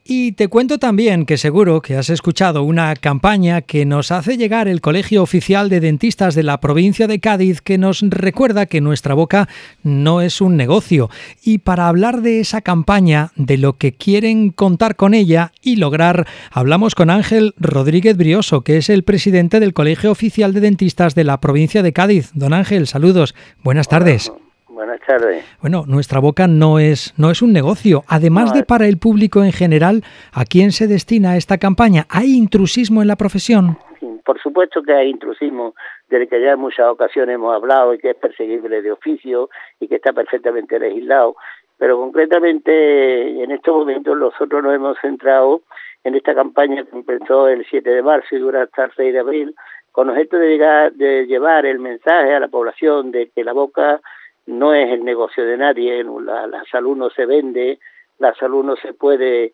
Y te cuento también que seguro que has escuchado una campaña que nos hace llegar el Colegio Oficial de Dentistas de la provincia de Cádiz, que nos recuerda que nuestra boca no es un negocio. Y para hablar de esa campaña, de lo que quieren contar con ella y lograr, hablamos con Ángel Rodríguez Brioso, que es el presidente del Colegio Oficial de Dentistas de la provincia de Cádiz. Don Ángel, saludos. Buenas tardes. Buenas tardes. Bueno, nuestra boca no es un negocio. Además de para el público en general, ¿a quién se destina esta campaña? ¿Hay intrusismo en la profesión? Sí, por supuesto que hay intrusismo, del que ya en muchas ocasiones hemos hablado y que es perseguible de oficio y que está perfectamente legislado. Pero concretamente en estos momentos nosotros nos hemos centrado en esta campaña que empezó el 7 de marzo y dura hasta el 6 de abril, con objeto de llevar el mensaje a la población de que la boca no es el negocio de nadie, la salud no se vende, la salud no se puede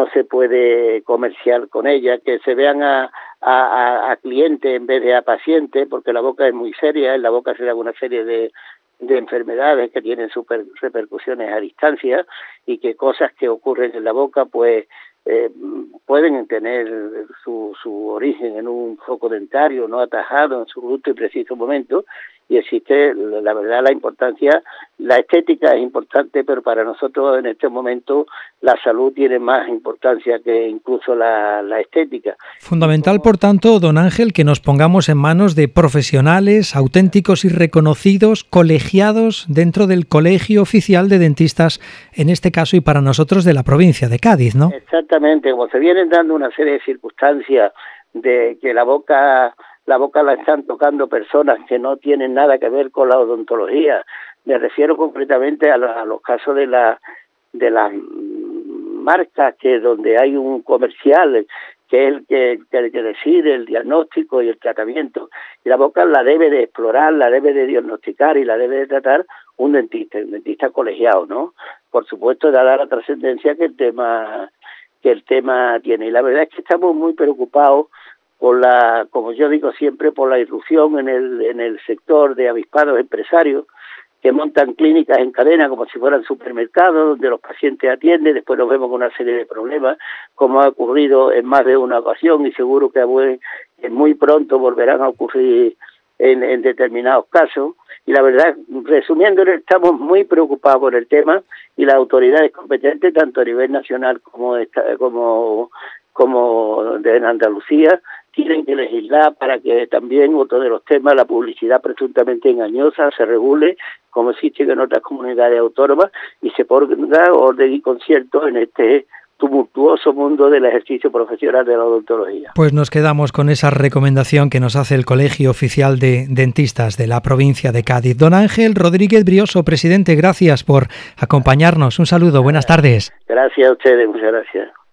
comerciar con ella, que se vean a clientes en vez de a pacientes, porque la boca es muy seria, en la boca se dan una serie de enfermedades que tienen repercusiones a distancia y que cosas que ocurren en la boca pues pueden tener su origen en un foco dentario no atajado en su justo y preciso momento, y existe, la verdad, la importancia, la estética es importante, pero para nosotros en este momento la salud tiene más importancia que incluso la estética. Fundamental, por tanto, don Ángel, que nos pongamos en manos de profesionales auténticos y reconocidos, colegiados dentro del Colegio Oficial de Dentistas, en este caso, y para nosotros de la provincia de Cádiz, ¿no? Exactamente, como se vienen dando una serie de circunstancias de que la boca la están tocando personas que no tienen nada que ver con la odontología. Me refiero concretamente a los casos de las marcas que donde hay un comercial que es el que decide el diagnóstico y el tratamiento. Y la boca la debe de explorar, la debe de diagnosticar y la debe de tratar un dentista colegiado, ¿no? Por supuesto, dada la trascendencia que el tema tiene. Y la verdad es que estamos muy preocupados como yo digo siempre, por la irrupción en el sector de avispados empresarios que montan clínicas en cadena como si fueran supermercados, donde los pacientes atienden, después nos vemos con una serie de problemas, como ha ocurrido en más de una ocasión y seguro que muy pronto volverán a ocurrir en determinados casos. Y la verdad, resumiéndolo, estamos muy preocupados por el tema y las autoridades competentes, tanto a nivel nacional como en Andalucía, tienen que legislar para que también otro de los temas, la publicidad presuntamente engañosa, se regule, como existe en otras comunidades autónomas, y se ponga orden y concierto en este tumultuoso mundo del ejercicio profesional de la odontología. Pues nos quedamos con esa recomendación que nos hace el Colegio Oficial de Dentistas de la provincia de Cádiz. Don Ángel Rodríguez Brioso, presidente, gracias por acompañarnos. Un saludo, buenas tardes. Gracias a ustedes, muchas gracias.